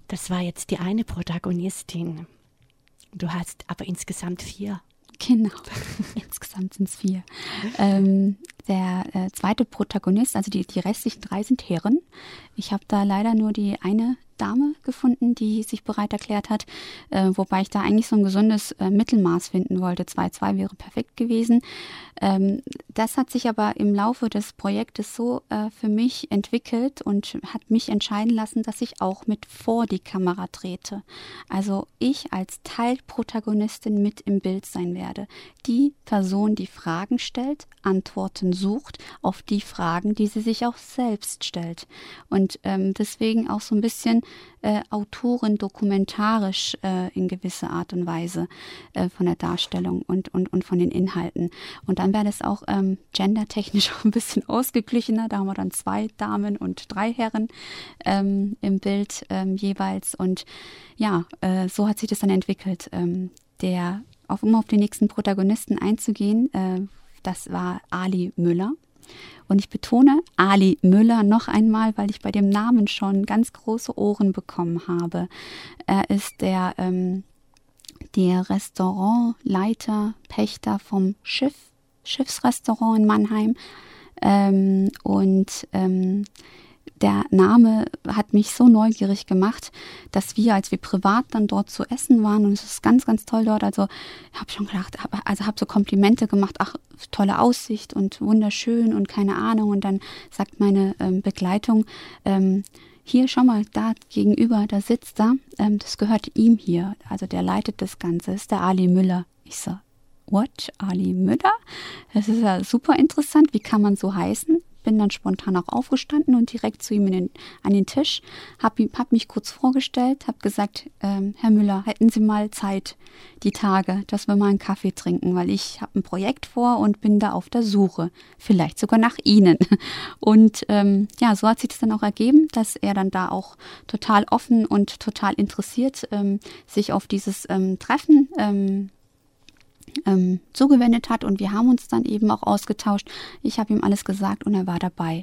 Das war jetzt die eine Protagonistin. Du hast aber insgesamt 4. Genau, insgesamt sind es 4. Der zweite Protagonist, also die restlichen 3 sind Herren. Ich habe da leider nur die eine Dame gefunden, die sich bereit erklärt hat, wobei ich da eigentlich so ein gesundes Mittelmaß finden wollte. 2-2 wäre perfekt gewesen. Das hat sich aber im Laufe des Projektes so für mich entwickelt und hat mich entscheiden lassen, dass ich auch mit vor die Kamera trete. Also ich als Teilprotagonistin mit im Bild sein werde. Die Person, die Fragen stellt, Antworten sucht auf die Fragen, die sie sich auch selbst stellt. Und deswegen auch so ein bisschen Autoren dokumentarisch in gewisser Art und Weise von der Darstellung und von den Inhalten. Und dann wäre das auch gendertechnisch auch ein bisschen ausgeglichener. Da haben wir dann 2 Damen und 3 Herren im Bild jeweils. Und ja, so hat sich das dann entwickelt. Um auf den nächsten Protagonisten einzugehen, das war Ali Müller. Und ich betone Ali Müller noch einmal, weil ich bei dem Namen schon ganz große Ohren bekommen habe. Er ist der Restaurantleiter, Pächter vom Schiffsrestaurant in Mannheim. Der Name hat mich so neugierig gemacht, dass als wir privat dann dort zu essen waren, und es ist ganz, ganz toll dort, also habe schon gedacht, habe so Komplimente gemacht, ach, tolle Aussicht und wunderschön und keine Ahnung, und dann sagt meine Begleitung, hier, schau mal, da gegenüber, da sitzt er, das gehört ihm hier, also der leitet das Ganze, ist der Ali Müller. Ich so, what, Ali Müller? Das ist ja super interessant, wie kann man so heißen? Bin dann spontan auch aufgestanden und direkt zu ihm an den Tisch, hab mich kurz vorgestellt, habe gesagt, Herr Müller, hätten Sie mal Zeit die Tage, dass wir mal einen Kaffee trinken, weil ich habe ein Projekt vor und bin da auf der Suche, vielleicht sogar nach Ihnen. Und so hat sich das dann auch ergeben, dass er dann da auch total offen und total interessiert sich auf dieses Treffen zugewendet hat, und wir haben uns dann eben auch ausgetauscht. Ich habe ihm alles gesagt und er war dabei.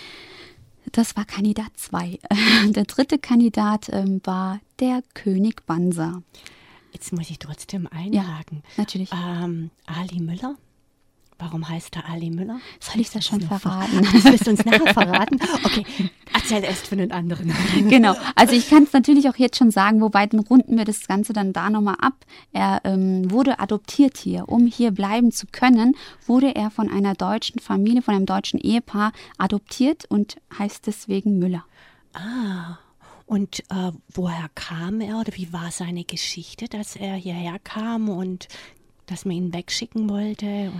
Das war Kandidat 2. Der dritte Kandidat war der König Bansa. Jetzt muss ich trotzdem einhaken. Ja, natürlich. Ali Müller? Warum heißt er Ali Müller? Soll ich das schon verraten? Das wirst du uns nachher verraten? Okay, erzähl erst von den anderen. Genau, also ich kann es natürlich auch jetzt schon sagen, wobei dann runden wir das Ganze dann da nochmal ab. Er wurde adoptiert hier. Um hier bleiben zu können, wurde er von einer deutschen Familie, von einem deutschen Ehepaar adoptiert und heißt deswegen Müller. Ah, und woher kam er oder wie war seine Geschichte, dass er hierher kam und dass man ihn wegschicken wollte?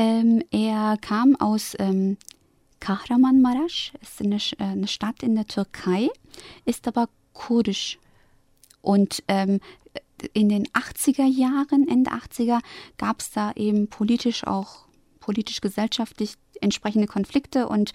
Er kam aus Kahramanmaraş, ist eine Stadt in der Türkei, ist aber kurdisch. Und in den 80er Jahren, Ende 80er, gab es da eben politisch-gesellschaftlich entsprechende Konflikte und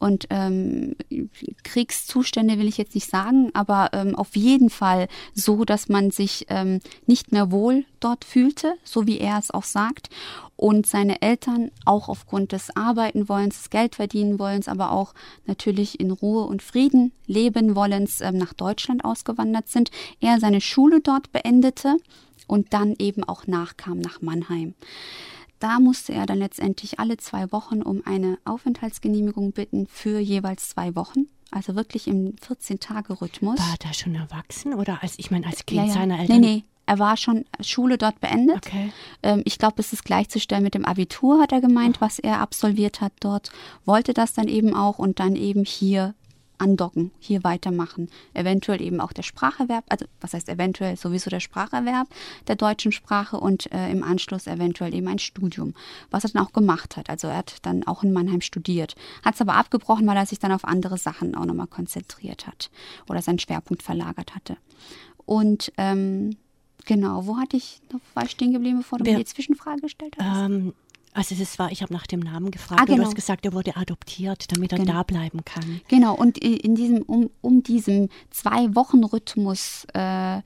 Kriegszustände will ich jetzt nicht sagen, aber auf jeden Fall so, dass man sich nicht mehr wohl dort fühlte, so wie er es auch sagt. Und seine Eltern auch aufgrund des Arbeitenwollens, des Geldverdienen-Wollens, aber auch natürlich in Ruhe und Frieden leben wollens nach Deutschland ausgewandert sind. Er seine Schule dort beendete und dann eben auch nachkam nach Mannheim. Da musste er dann letztendlich alle 2 Wochen um eine Aufenthaltsgenehmigung bitten für jeweils 2 Wochen. Also wirklich im 14-Tage-Rhythmus. War er schon erwachsen oder als Kind seiner Eltern? Nee, er war schon Schule dort beendet. Okay. Ich glaube, es ist gleichzustellen mit dem Abitur, hat er gemeint, was er absolviert hat dort. Wollte das dann eben auch und dann eben hier andocken, hier weitermachen. Eventuell eben auch der Spracherwerb, also was heißt eventuell, sowieso der Spracherwerb der deutschen Sprache und im Anschluss eventuell eben ein Studium, was er dann auch gemacht hat. Also er hat dann auch in Mannheim studiert, hat es aber abgebrochen, weil er sich dann auf andere Sachen auch nochmal konzentriert hat oder seinen Schwerpunkt verlagert hatte. Und genau, war ich stehen geblieben, bevor du mir die Zwischenfrage gestellt hast? Also ich habe nach dem Namen gefragt, genau. Du hast gesagt, er wurde adoptiert, damit er da bleiben kann. Genau, und in diesem 2-Wochen-Rhythmus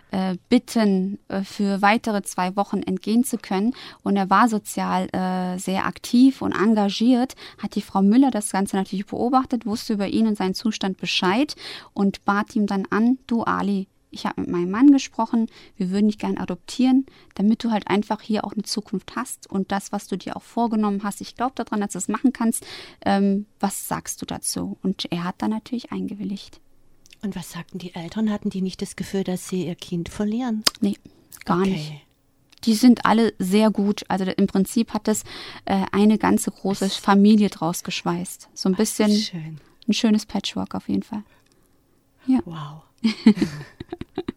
bitten, für weitere 2 Wochen entgehen zu können. Und er war sozial sehr aktiv und engagiert, hat die Frau Müller das Ganze natürlich beobachtet, wusste über ihn und seinen Zustand Bescheid und bat ihm dann an, du Ali, ich habe mit meinem Mann gesprochen, wir würden dich gern adoptieren, damit du halt einfach hier auch eine Zukunft hast und das, was du dir auch vorgenommen hast, ich glaube daran, dass du das machen kannst. Was sagst du dazu? Und er hat dann natürlich eingewilligt. Und was sagten die Eltern? Hatten die nicht das Gefühl, dass sie ihr Kind verlieren? Nee, gar nicht. Die sind alle sehr gut. Also im Prinzip hat es eine ganze große Familie draus geschweißt. So ein bisschen schön. Ein schönes Patchwork auf jeden Fall. Ja. Wow.